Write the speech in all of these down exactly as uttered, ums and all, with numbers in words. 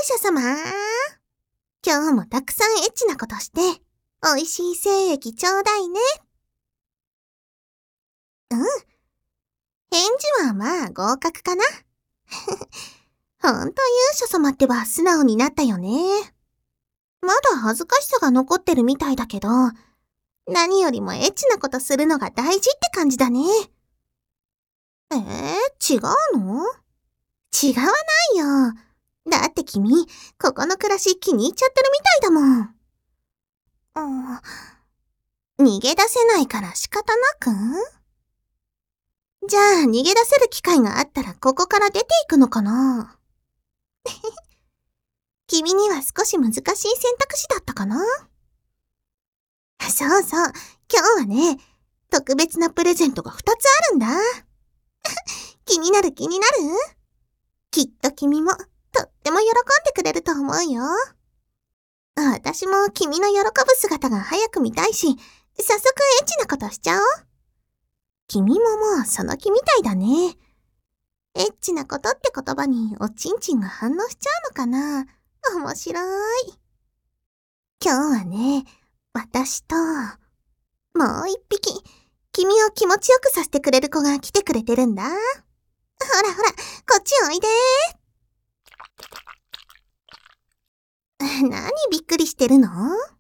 者様。今日もたくさんエッチなことして、美味しい精液ちょうだいね。うん。返事はまあ合格かな。ほんと勇者様ってば素直になったよね。まだ恥ずかしさが残ってるみたいだけど、何よりもエッチなことするのが大事って感じだね。えー、違うの？違わないよ。だって君、ここの暮らし気に入っちゃってるみたいだもん。うん、逃げ出せないから仕方なく？じゃあ逃げ出せる機会があったらここから出ていくのかな？君には少し難しい選択肢だったかな？そうそう、今日はね、特別なプレゼントがふたつあるんだ。気になる気になる？きっと君もとっても喜んでくれると思うよ。私も君の喜ぶ姿が早く見たいし、早速エッチなことしちゃおう。君ももうその気みたいだね。エッチなことって言葉におちんちんが反応しちゃうのかな？面白い。今日はね、私と、もう一匹、君を気持ちよくさせてくれる子が来てくれてるんだ。ほらほら、こっちおいでー。何びっくりしてるの？こ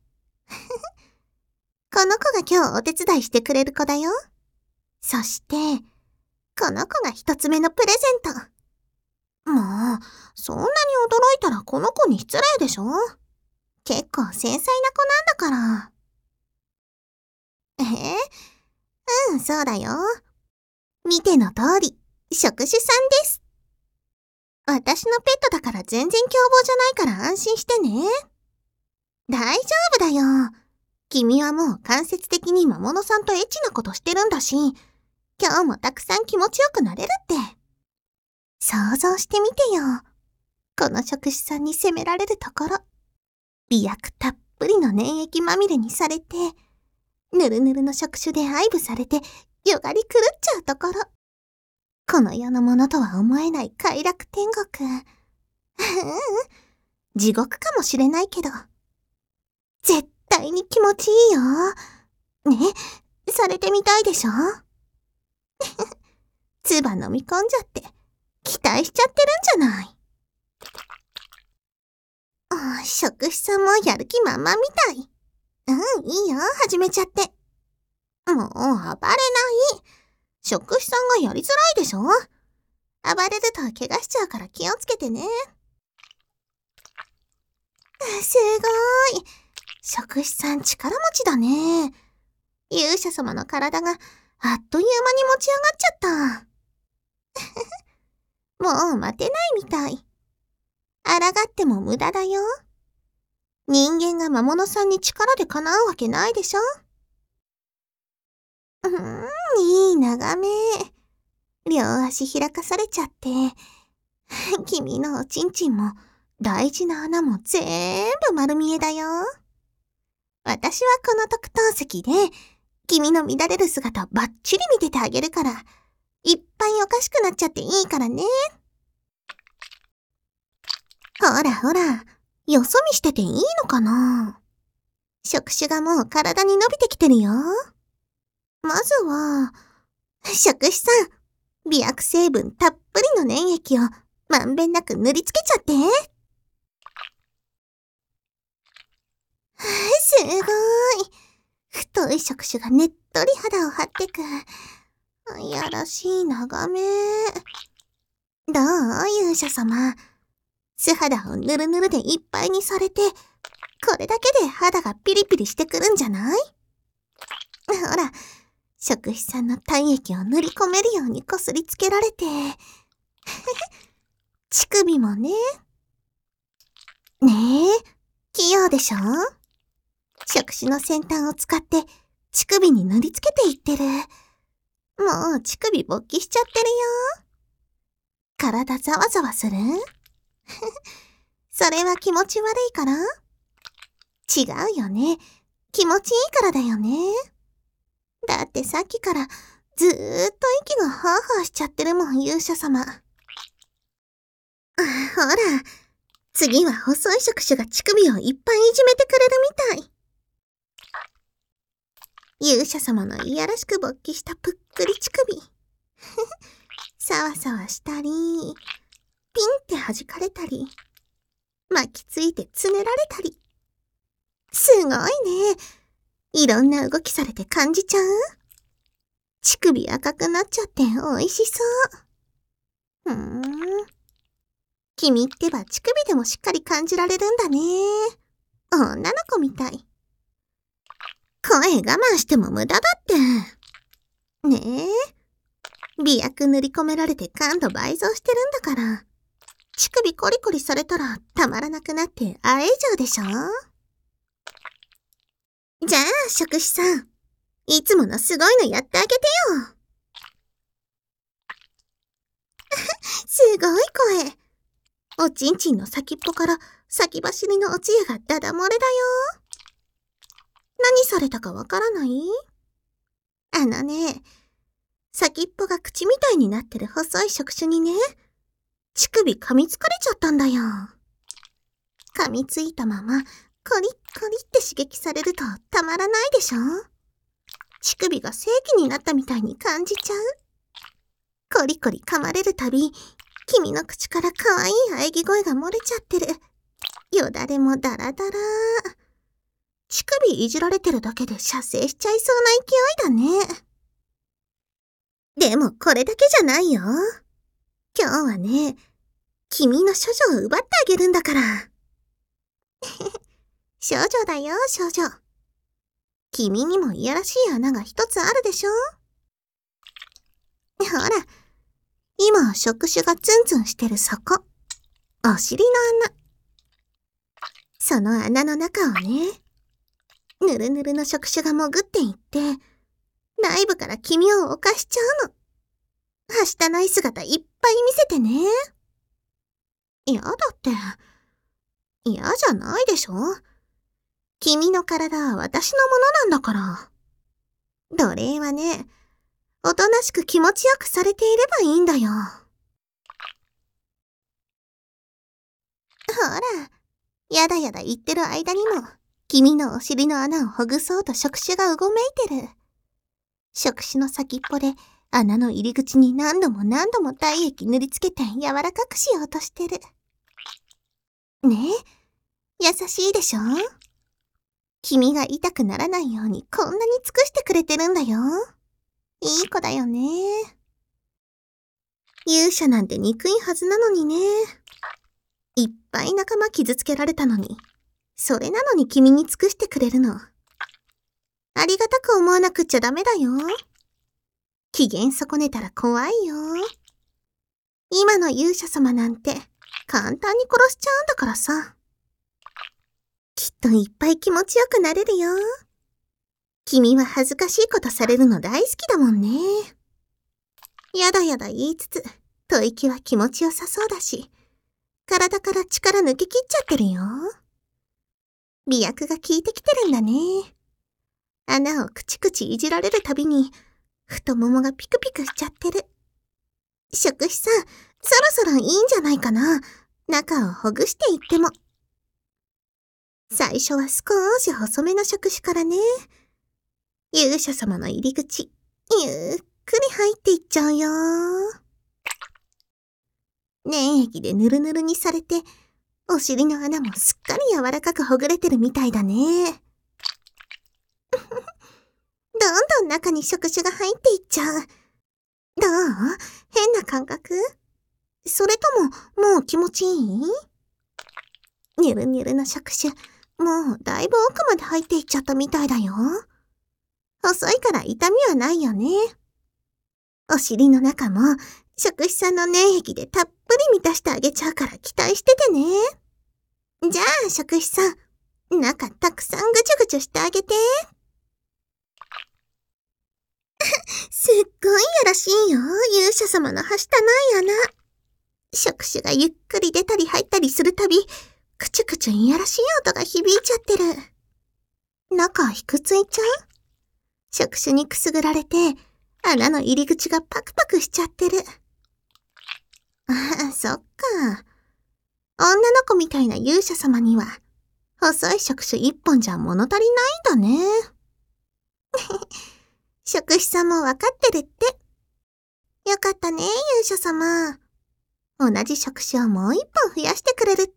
の子が今日お手伝いしてくれる子だよ。そして、この子が一つ目のプレゼント。もう、そんなに驚いたらこの子に失礼でしょ？結構繊細な子なんだから。えー、うん、そうだよ。見ての通り、職種さんです。私のペットだから全然凶暴じゃないから安心してね。大丈夫だよ。君はもう間接的に魔物さんとエッチなことしてるんだし、今日もたくさん気持ちよくなれるって。想像してみてよ。この職種さんに責められるところ。美薬たっぷりの粘液まみれにされて、ぬるぬるの触手で愛撫されて、よがり狂っちゃうところ。この世のものとは思えない快楽天国。地獄かもしれないけど。絶対に気持ちいいよ。ね、されてみたいでしょ？唾飲み込んじゃって、期待しちゃってるんじゃない。あ、職種さんもやる気満々みたい。うん、いいよ、始めちゃって。もう、暴れない。職種さんがやりづらいでしょ？暴れると怪我しちゃうから気をつけてね。すごーい。職種さん力持ちだね。勇者様の体があっという間に持ち上がっちゃった。もう待てないみたい。抗っても無駄だよ。人間が魔物さんに力でかなうわけないでしょ。うーん、いい眺め。両足開かされちゃって。君のおちんちんも大事な穴も全部丸見えだよ。私はこの特等席で、君の乱れる姿ばっちり見ててあげるから、いっぱいおかしくなっちゃっていいからね。ほらほら、よそ見してていいのかな？触手がもう体に伸びてきてるよ。まずは、職種さん、美薬成分たっぷりの粘液をまんべんなく塗りつけちゃって。すごーい。太い触手がねっとり肌を張ってく。いやらしい眺め。どう？勇者様。素肌をぬるぬるでいっぱいにされて、これだけで肌がピリピリしてくるんじゃない？ほら、職種さんの体液を塗り込めるようにこすりつけられて。乳首もね。ねえ、器用でしょ？触手の先端を使って乳首に塗りつけていってる。もう乳首勃起しちゃってるよ。体ざわざわする？それは気持ち悪いから？違うよね。気持ちいいからだよね。だってさっきからずーっと息がハーハーしちゃってるもん、勇者様。あ、ほら、 次は細い触手が乳首をいっぱいいじめてくれるみたい。勇者様のいやらしく勃起したぷっくり乳首。さわさわしたり、ピンって弾かれたり、巻きついてつねられたり。すごいね。いろんな動きされて感じちゃう？乳首赤くなっちゃって美味しそう。ふーん。君ってば乳首でもしっかり感じられるんだね。女の子みたい。声我慢しても無駄だって。ねえ。美薬塗り込められて感度倍増してるんだから。乳首コリコリされたらたまらなくなってあえ以上でしょ？じゃあ、食士さん。いつものすごいのやってあげてよ。すごい声。おちんちんの先っぽから先走りのおつゆがダダ漏れだよ。何されたかわからない？あのね、先っぽが口みたいになってる細い触手にね、乳首噛みつかれちゃったんだよ。噛みついたまま、コリッコリって刺激されるとたまらないでしょ？乳首が正気になったみたいに感じちゃう。コリコリ噛まれるたび、君の口から可愛い喘ぎ声が漏れちゃってる。よだれもダラダラ。乳首いじられてるだけで射精しちゃいそうな勢いだね。でもこれだけじゃないよ。今日はね、君の処女を奪ってあげるんだから。少女だよ、少女。君にもいやらしい穴が一つあるでしょ？ほら、今触手がツンツンしてるそこ。お尻の穴。その穴の中をね、ぬるぬるの触手が潜っていって、内部から君を犯しちゃうの。はしたない姿いっぱい見せてね。嫌だって。嫌じゃないでしょ？君の体は私のものなんだから。奴隷はね、おとなしく気持ちよくされていればいいんだよ。ほら、やだやだ言ってる間にも、君のお尻の穴をほぐそうと触手がうごめいてる。触手の先っぽで穴の入り口に何度も何度も体液塗りつけて柔らかくしようとしてる。ねえ、優しいでしょ？君が痛くならないようにこんなに尽くしてくれてるんだよ。いい子だよね。勇者なんて憎いはずなのにね。いっぱい仲間傷つけられたのに、それなのに君に尽くしてくれるの。ありがたく思わなくっちゃダメだよ。機嫌損ねたら怖いよ。今の勇者様なんて簡単に殺しちゃうんだからさ。きっといっぱい気持ちよくなれるよ。君は恥ずかしいことされるの大好きだもんね。やだやだ言いつつ、吐息は気持ちよさそうだし、体から力抜けきっちゃってるよ。美薬が効いてきてるんだね。穴をくちくちいじられるたびに、太ももがピクピクしちゃってる。食士さん、そろそろいいんじゃないかな。中をほぐしていっても。最初は少し細めの触手からね。勇者様の入り口、ゆっくり入っていっちゃうよ。粘液でぬるぬるにされて、お尻の穴もすっかり柔らかくほぐれてるみたいだね。どんどん中に触手が入っていっちゃう。どう？変な感覚？それとも、もう気持ちいい？ニュルニュルの触手、もうだいぶ奥まで入っていっちゃったみたいだよ。細いから痛みはないよね。お尻の中も、触手さんの粘液でたっぷり満たしてあげちゃうから期待しててね。じゃあ、触手さん、中たくさんぐちゅぐちゅしてあげて。すっごいやらしいよ、勇者様のはしたない穴。触手がゆっくり出たり入ったりするたび、くちゅくちゅいやらしい音が響いちゃってる。中ひくついちゃう？触手にくすぐられて、穴の入り口がパクパクしちゃってる。ああ、そっか。女の子みみたいな勇者様には、細い触手一本じゃ物足りないんだね。触手さんもわかってるって。よかったね、勇者様。同じ触手をもう一本増やしてくれるって。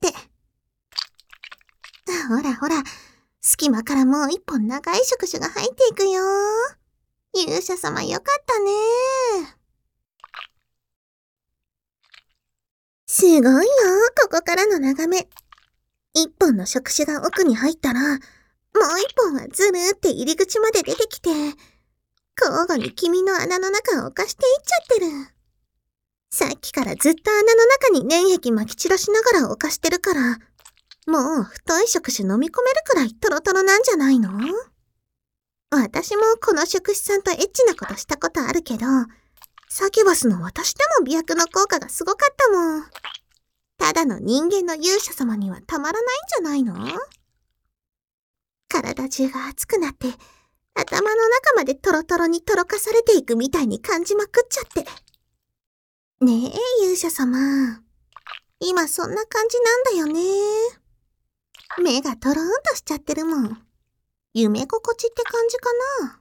ほらほら、隙間からもう一本長い触手が入っていくよ。勇者様よかったね。すごいよ、ここからの眺め。一本の触手が奥に入ったら、もう一本はずるーって入り口まで出てきて、交互に君の穴の中を犯していっちゃってる。さっきからずっと穴の中に粘液撒き散らしながら犯してるから、もう太い触手飲み込めるくらいトロトロなんじゃないの？私もこの触手さんとエッチなことしたことあるけど、サキュバスの私でも美白の効果がすごかったもん。ただの人間の勇者様にはたまらないんじゃないの？体中が熱くなって、頭の中までトロトロにとろかされていくみたいに感じまくっちゃって。ねえ、勇者様。今そんな感じなんだよね。目がトローンとしちゃってるもん。夢心地って感じか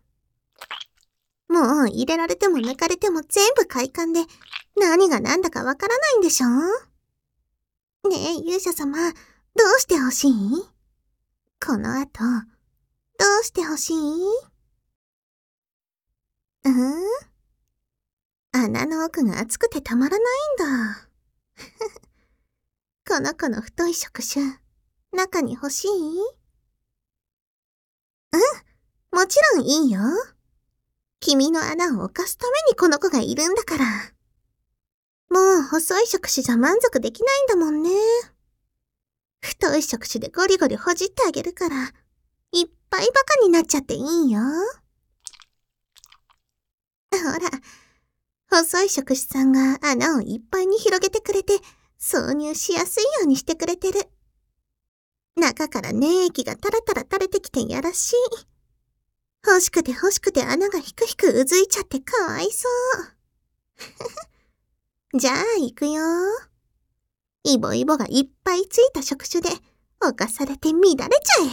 な。もう入れられても抜かれても全部快感で、何が何だかわからないんでしょ？ねえ、勇者様、どうしてほしい？この後、どうしてほしい？うん穴の奥が熱くてたまらないんだ。この子の太い触手、中に欲しい？うん、もちろんいいよ。君の穴を犯すためにこの子がいるんだから。もう細い触手じゃ満足できないんだもんね。太い触手でゴリゴリほじってあげるから、いっぱいバカになっちゃっていいよ。ほら、細い触手さんが穴をいっぱいに広げてくれて、挿入しやすいようにしてくれてる。中から粘液がタラタラ垂れてきてやらしい。欲しくて欲しくて穴がひくひくうずいちゃってかわいそう。じゃあ行くよ。イボイボがいっぱいついた触手で侵されて乱れちゃえ。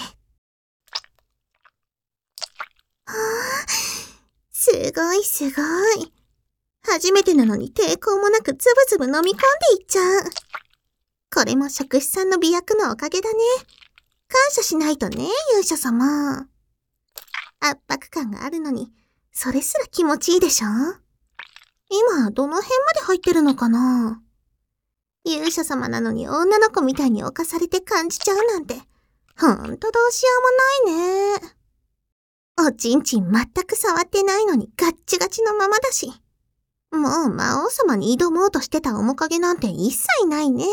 はぁ、すごいすごい。初めてなのに抵抗もなくつぶつぶ飲み込んでいっちゃう。これも触手さんの美薬のおかげだね。感謝しないとね、勇者様。圧迫感があるのに、それすら気持ちいいでしょ？今、どの辺まで入ってるのかな？勇者様なのに女の子みたいに侵されて感じちゃうなんて、ほんとどうしようもないね。おちんちん全く触ってないのにガッチガチのままだし、もう魔王様に挑もうとしてた面影なんて一切ないね。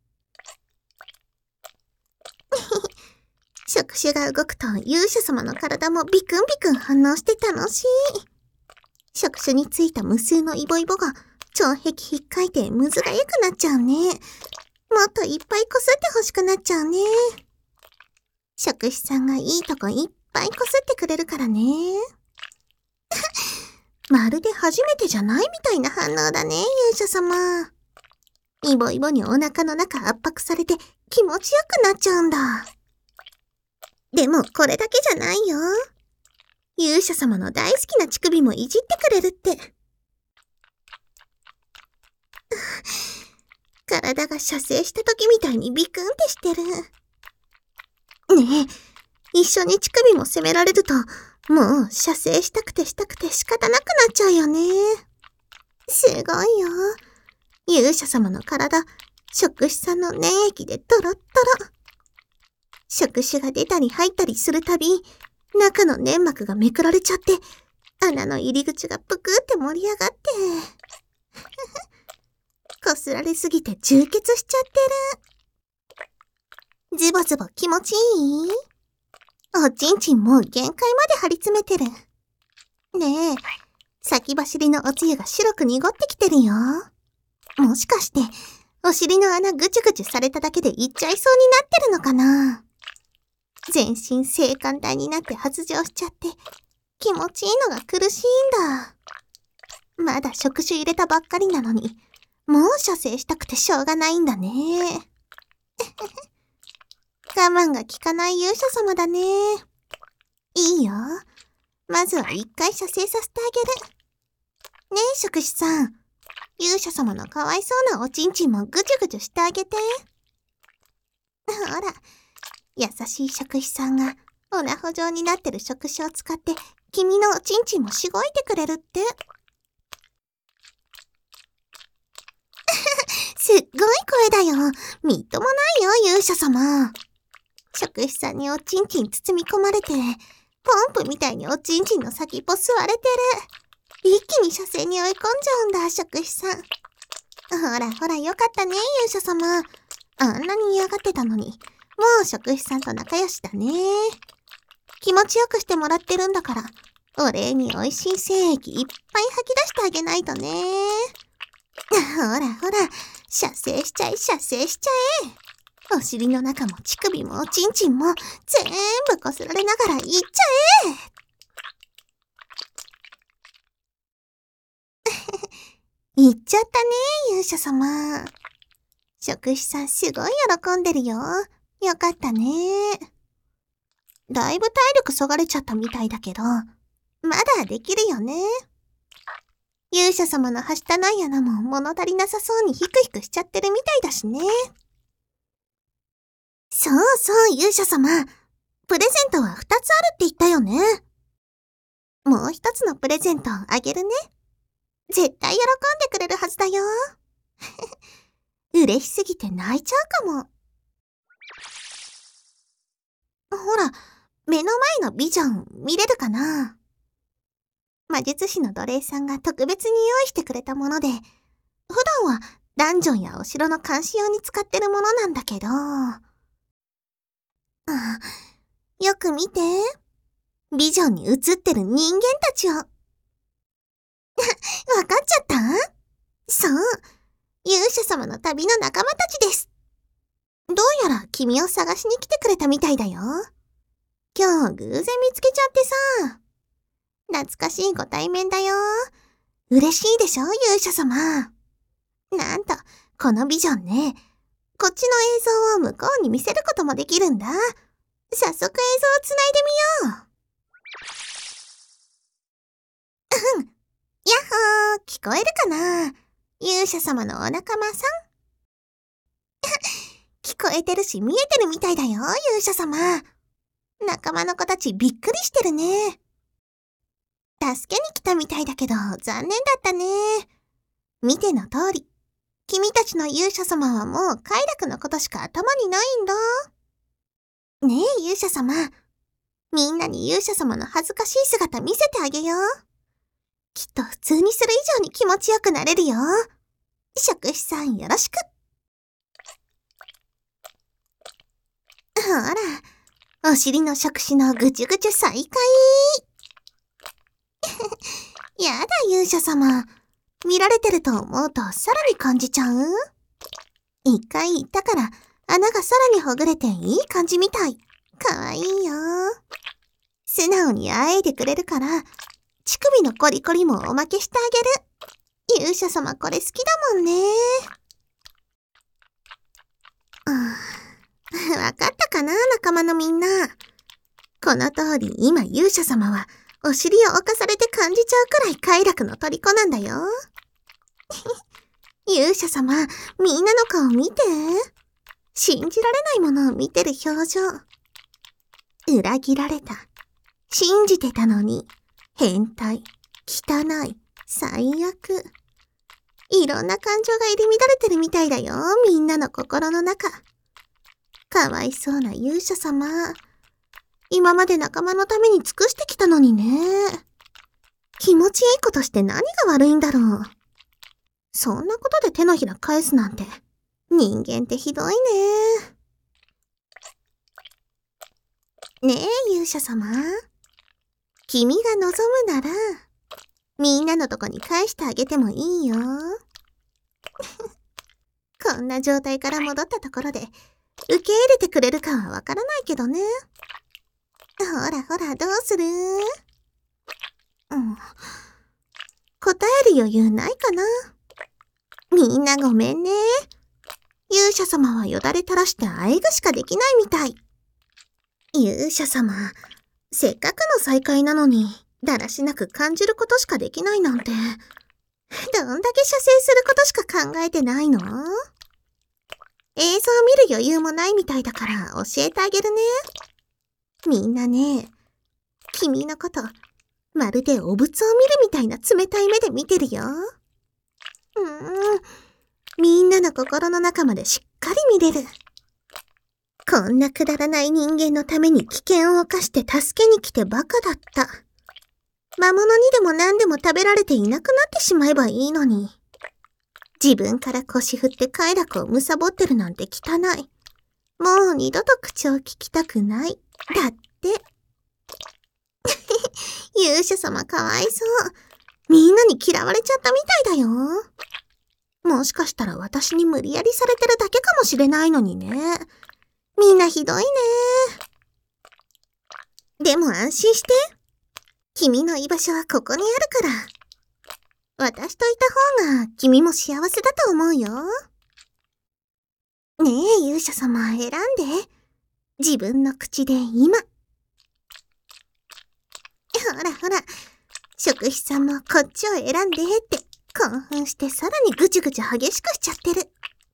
触手が動くと勇者様の体もビクンビクン反応して楽しい。触手についた無数のイボイボが腸壁ひっかいてむずがゆくなっちゃうね。もっといっぱいこすってほしくなっちゃうね。触手さんがいいとこいっぱいこすってくれるからね。まるで初めてじゃないみたいな反応だね、勇者様。イボイボにお腹の中圧迫されて気持ちよくなっちゃうんだ。でもこれだけじゃないよ。勇者様の大好きな乳首もいじってくれるって。体が射精した時みたいにビクンってしてる。ねえ、一緒に乳首も責められると、もう射精したくてしたくて仕方なくなっちゃうよね。すごいよ。勇者様の体、触手さんの粘液でドロッドロ。触手が出たり入ったりするたび、中の粘膜がめくられちゃって、穴の入り口がぷくって盛り上がって。こすられすぎて充血しちゃってる。ズボズボ気持ちいい？おちんちんもう限界まで張り詰めてる。ねえ、先走りのおつゆが白く濁ってきてるよ。もしかして、お尻の穴ぐちゅぐちゅされただけでいっちゃいそうになってるのかな？全身性感帯になって発情しちゃって、気持ちいいのが苦しいんだ。まだ触手入れたばっかりなのに、もう射精したくてしょうがないんだね。 慢が効かない勇者様だね。いいよ。まずは一回射精させてあげる。ねえ、食士さん。勇者様のかわいそうなおちんちんもぐちゅぐちゅしてあげて。ほら、優しい食士さんがオナホ状になってる触手を使って君のおちんちんもしごいてくれるって。すっごい声だよ。みっともないよ、勇者様。食士さんにおちんちん包み込まれて、ポンプみたいにおちんちんの先っぽ吸われてる。一気に射精に追い込んじゃうんだ、食士さん。ほらほら、よかったね、勇者様。あんなに嫌がってたのに、もう食士さんと仲良しだね。気持ちよくしてもらってるんだから、お礼に美味しい精液いっぱい吐き出してあげないとね。ほらほら、射精しちゃえ、射精しちゃえ。お尻の中も乳首もおちんちんも全部こすられながらいっちゃえ。いっちゃったね、勇者様。食士さんすごい喜んでるよ。よかったね。だいぶ体力そがれちゃったみたいだけど、まだできるよね。勇者様のはしたない穴も物足りなさそうにヒクヒクしちゃってるみたいだしね。そうそう、勇者様。プレゼントはふたつあるって言ったよね。もう一つのプレゼントあげるね。絶対喜んでくれるはずだよ。嬉しすぎて泣いちゃうかも。ほら、目の前のビジョン見れるかな？魔術師の奴隷さんが特別に用意してくれたもので、普段はダンジョンやお城の監視用に使ってるものなんだけど、あ、よく見て。ビジョンに映ってる人間たちを。わかっちゃった？そう。勇者様の旅の仲間たちです。どうやら君を探しに来てくれたみたいだよ。今日偶然見つけちゃってさ。懐かしいご対面だよ。嬉しいでしょ、勇者様。なんと、このビジョンね、こっちの映像を向こうに見せることもできるんだ。早速映像をつないでみよう。うん。やっほー、聞こえるかな？勇者様のお仲間さん。聞こえてるし見えてるみたいだよ、勇者様。仲間の子たちびっくりしてるね。助けに来たみたいだけど残念だったね。見ての通り、君たちの勇者様はもう快楽のことしか頭にないんだ。ねえ勇者様、みんなに勇者様の恥ずかしい姿見せてあげよう。きっと普通にする以上に気持ちよくなれるよ。食士さんよろしく。ほら、お尻の触手のぐちゅぐちゅ再開。やだ勇者様、見られてると思うとさらに感じちゃう？一回言ったから穴がさらにほぐれていい感じみたい。かわいいよ。素直にあえいでくれるから乳首のコリコリもおまけしてあげる。勇者様これ好きだもんね。うん、わかったかな、仲間のみんな。この通り今勇者様はお尻を侵されて感じちゃうくらい快楽の虜なんだよ。勇者様、みんなの顔見て。信じられないものを見てる表情。裏切られた。信じてたのに。変態。汚い。最悪。いろんな感情が入り乱れてるみたいだよ。みんなの心の中。かわいそうな勇者様。今まで仲間のために尽くしてきたのにね。気持ちいいことして何が悪いんだろう。そんなことで手のひら返すなんて、人間ってひどいね。ねえ勇者様。君が望むなら、みんなのとこに返してあげてもいいよ。こんな状態から戻ったところで、受け入れてくれるかはわからないけどね。ほらほら、どうする？うん。答える余裕ないかな？みんなごめんね。勇者様はよだれ垂らしてあえぐしかできないみたい。 勇者様、せっかくの再会なのに、だらしなく感じることしかできないなんて、どんだけ射精することしか考えてないの？映像を見る余裕もないみたいだから教えてあげるね。みんなね、君のこと、まるでお仏を見るみたいな冷たい目で見てるよ。うーん、みんなの心の中までしっかり見れる。こんなくだらない人間のために危険を冒して助けに来てバカだった。魔物にでも何でも食べられていなくなってしまえばいいのに。自分から腰振って快楽を貪ってるなんて汚い。もう二度と口を聞きたくない。だって。勇者様かわいそう。みんなに嫌われちゃったみたいだよ。もしかしたら私に無理やりされてるだけかもしれないのにね。みんなひどいね。でも安心して。君の居場所はここにあるから。私といた方が君も幸せだと思うよ。ねえ、勇者様選んで。自分の口で今。ほらほら、食費さんもこっちを選んでって興奮してさらにぐちぐち激しくしちゃってる。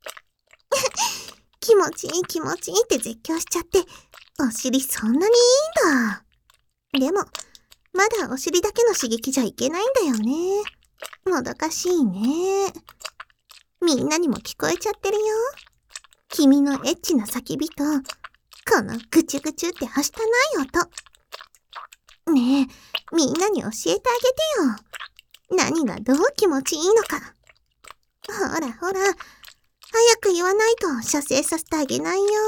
気持ちいい気持ちいいって絶叫しちゃって、お尻そんなにいいんだ。でも、まだお尻だけの刺激じゃいけないんだよね。もどかしいね。みんなにも聞こえちゃってるよ。君のエッチな叫びと、このぐちゅぐちゅってはしたない音。ねえ、みんなに教えてあげてよ。何がどう気持ちいいのか。ほらほら、早く言わないと射精させてあげないよ。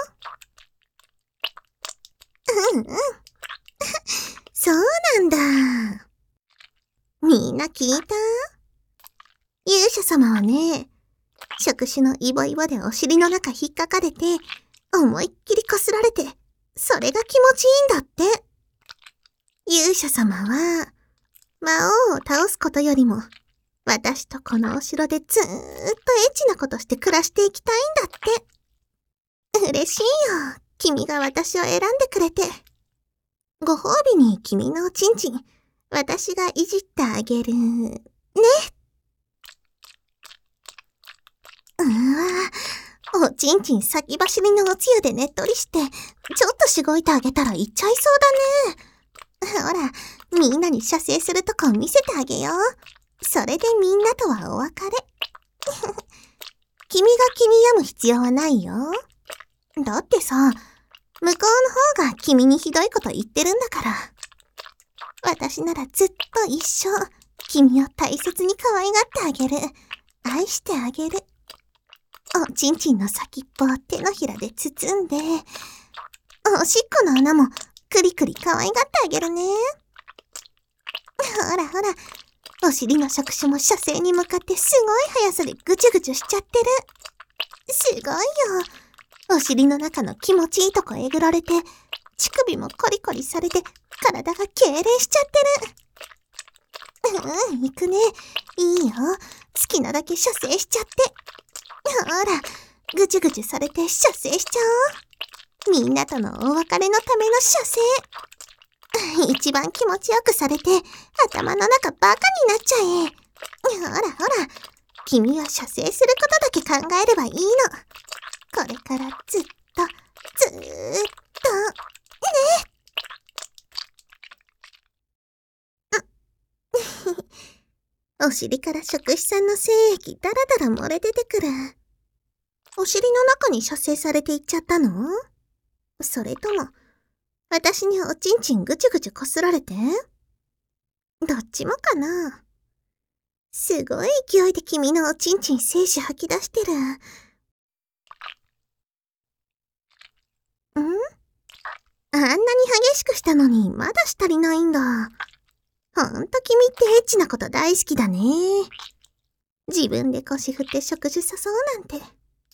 うんうん。そうなんだ。みんな聞いた？勇者様はね、触手のイボイボでお尻の中引っかかれて、思いっきりこすられて、それが気持ちいいんだって。勇者様は、魔王を倒すことよりも、私とこのお城でずーっとエッチなことして暮らしていきたいんだって。嬉しいよ。君が私を選んでくれて。ご褒美に君のおちんちん、私がいじってあげる。ね。うわ、おちんちん先走りのおつゆでねっとりして、ちょっとしごいてあげたらいっちゃいそうだね。ほら、みんなに射精するとこ見せてあげよう。それでみんなとはお別れ。君が気に病む必要はないよ。だってさ、向こうの方が君にひどいこと言ってるんだから。私ならずっと一生、君を大切に可愛がってあげる。愛してあげる。おちんちんの先っぽを手のひらで包んで、おしっこの穴もくりくり可愛がってあげるね。ほらほら、お尻の触手も射精に向かってすごい速さでぐちゅぐちゅしちゃってる。すごいよ。お尻の中の気持ちいいとこえぐられて、乳首もコリコリされて、体が痙攣しちゃってる。うん、行くね。いいよ。好きなだけ射精しちゃって。ほら、ぐちゅぐちゅされて射精しちゃおう。みんなとのお別れのための射精。一番気持ちよくされて、頭の中バカになっちゃえ。ほらほら、君は射精することだけ考えればいいの。これからずっと、ずーっと、ね。お尻から触手さんの精液だらだら漏れ出てくる。お尻の中に射精されていっちゃったの？それとも、私におちんちんぐちゅぐちゅこすられて？どっちもかな。すごい勢いで君のおちんちん精子吐き出してる。ん？あんなに激しくしたのにまだ足りないんだ。ほんと君ってエッチなこと大好きだね。自分で腰振って触手さそうなんて。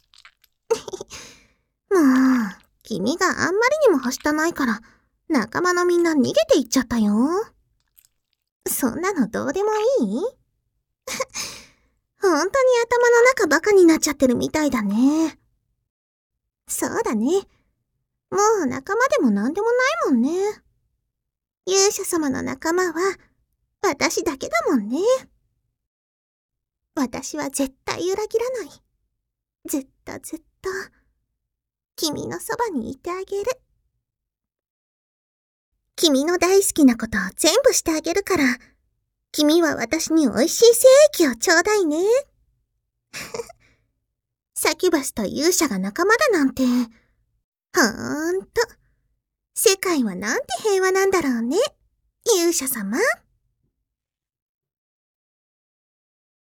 もう、君があんまりにもはしたないから、仲間のみんな逃げていっちゃったよ。そんなのどうでもいい？ほんとに頭の中バカになっちゃってるみたいだね。そうだね。 もう仲間でもなんでもないもんね。勇者様の仲間は私だけだもんね。私は絶対裏切らない。ずっとずっと君のそばにいてあげる。君の大好きなことを全部してあげるから、君は私に美味しい精液をちょうだいね。サキュバスと勇者が仲間だなんて、ほーんと、世界はなんて平和なんだろうね、勇者様。